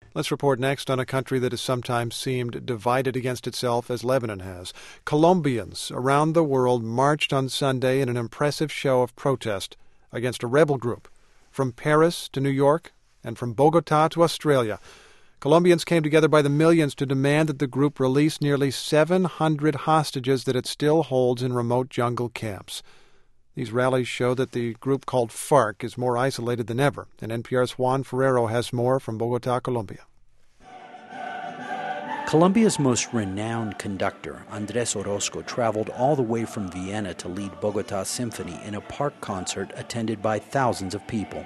Let's report next on a country that has sometimes seemed divided against itself, as Lebanon has. Colombians around the world marched on Sunday in an impressive show of protest against a rebel group. From Paris to New York and from Bogota to Australia, Colombians came together by the millions to demand that the group release nearly 700 hostages that it still holds in remote jungle camps. These rallies show that the group called FARC is more isolated than ever, and NPR's Juan Ferrero has more from Bogota, Colombia. Colombia's most renowned conductor, Andrés Orozco, traveled all the way from Vienna to lead Bogota Symphony in a park concert attended by thousands of people.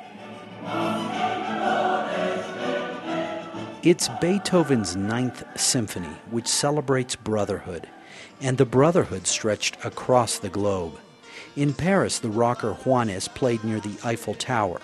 It's Beethoven's Ninth Symphony, which celebrates brotherhood, and the brotherhood stretched across the globe. In Paris, the rocker Juanes played near the Eiffel Tower,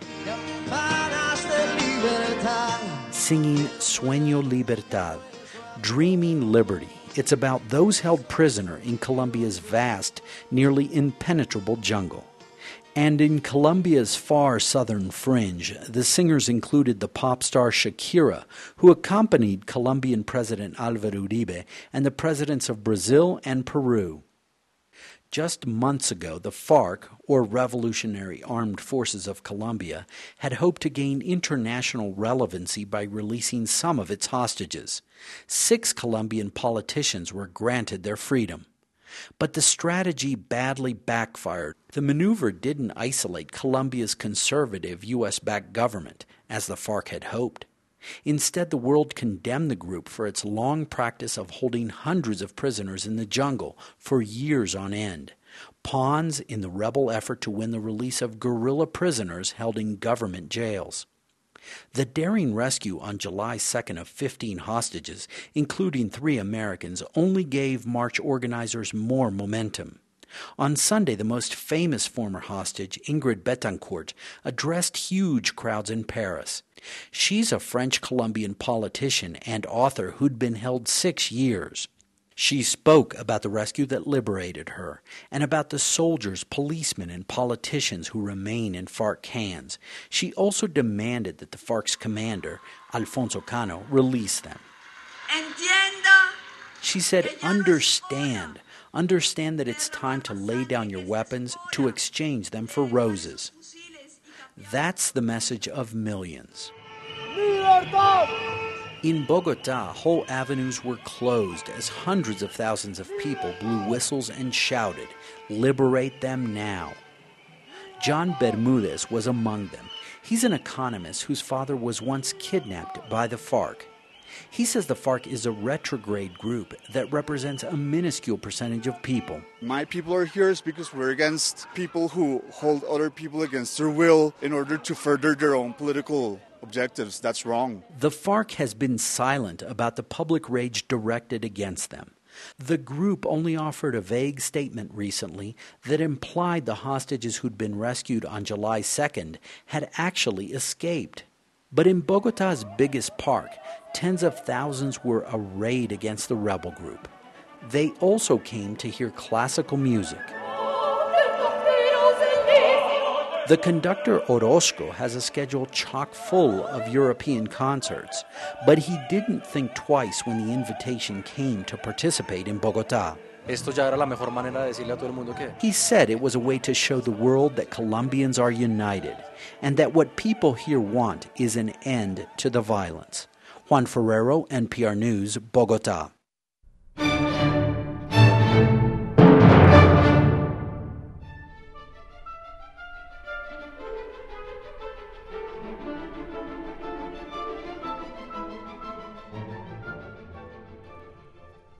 singing Sueño Libertad, Dreaming Liberty. It's about those held prisoner in Colombia's vast, nearly impenetrable jungle. And in Colombia's far southern fringe, the singers included the pop star Shakira, who accompanied Colombian President Álvaro Uribe and the presidents of Brazil and Peru. Just months ago, the FARC, or Revolutionary Armed Forces of Colombia, had hoped to gain international relevancy by releasing some of its hostages. 6 Colombian politicians were granted their freedom. But the strategy badly backfired. The maneuver didn't isolate Colombia's conservative U.S.-backed government, as the FARC had hoped. Instead, the world condemned the group for its long practice of holding hundreds of prisoners in the jungle for years on end, pawns in the rebel effort to win the release of guerrilla prisoners held in government jails. The daring rescue on July 2nd of 15 hostages, including 3 Americans, only gave march organizers more momentum. On Sunday, the most famous former hostage, Ingrid Betancourt, addressed huge crowds in Paris. She's a French-Colombian politician and author who'd been held 6 years. She spoke about the rescue that liberated her and about the soldiers, policemen, and politicians who remain in FARC hands. She also demanded that the FARC's commander, Alfonso Cano, release them. She said, understand that it's time to lay down your weapons to exchange them for roses. That's the message of millions. In Bogota, whole avenues were closed as hundreds of thousands of people blew whistles and shouted, "Liberate them now." John Bermudez was among them. He's an economist whose father was once kidnapped by the FARC. He says the FARC is a retrograde group that represents a minuscule percentage of people. My people are here is because we're against people who hold other people against their will in order to further their own political objectives. That's wrong. The FARC has been silent about the public rage directed against them. The group only offered a vague statement recently that implied the hostages who'd been rescued on July 2nd had actually escaped. But in Bogota's biggest park, tens of thousands were arrayed against the rebel group. They also came to hear classical music. The conductor Orozco has a schedule chock full of European concerts, but he didn't think twice when the invitation came to participate in Bogota. He said it was a way to show the world that Colombians are united and that what people here want is an end to the violence. Juan Ferrero, NPR News, Bogota.